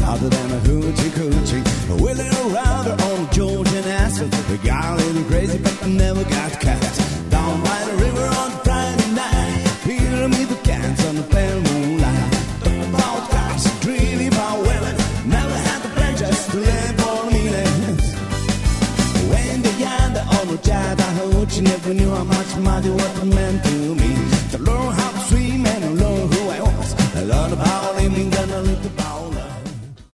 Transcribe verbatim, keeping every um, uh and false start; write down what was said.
other than a hoochie coochie. Wheeling around her on Georgian asphalt. We got a little crazy, but never got caught. Down by the river on Friday night, pyramid the cans on the pale moonlight. Talk about cars, dreaming about women. Never had the pleasure to live for millions. When the yonder on the chat, I heard you never knew how much money what it meant to